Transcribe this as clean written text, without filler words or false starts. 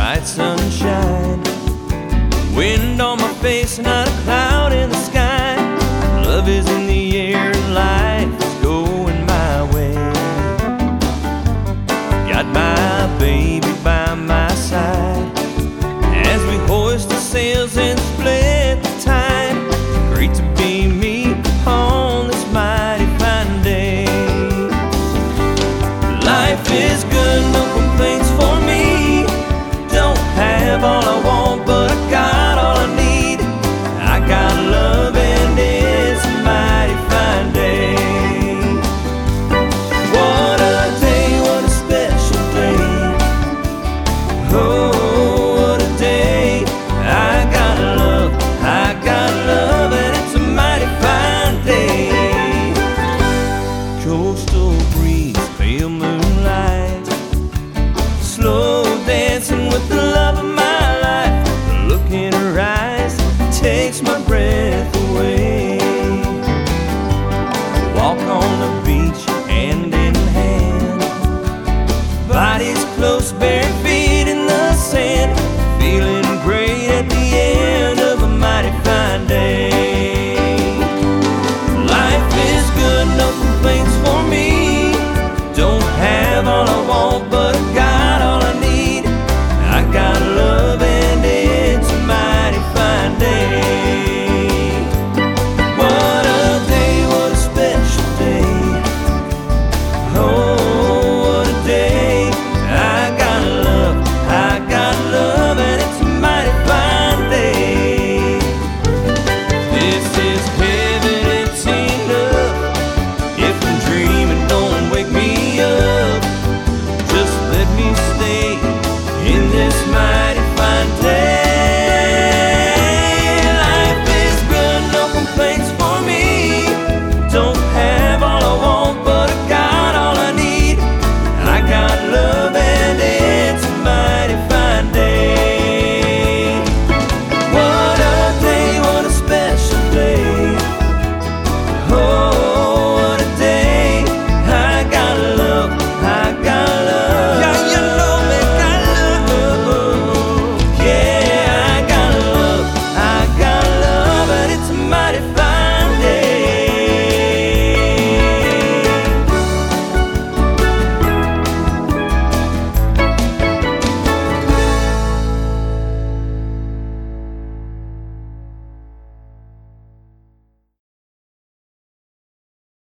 bright sunshine, wind on my face, not a cloud in the sky. Love is in the air and life is going my way. Got my baby by my side as we hoist the sails and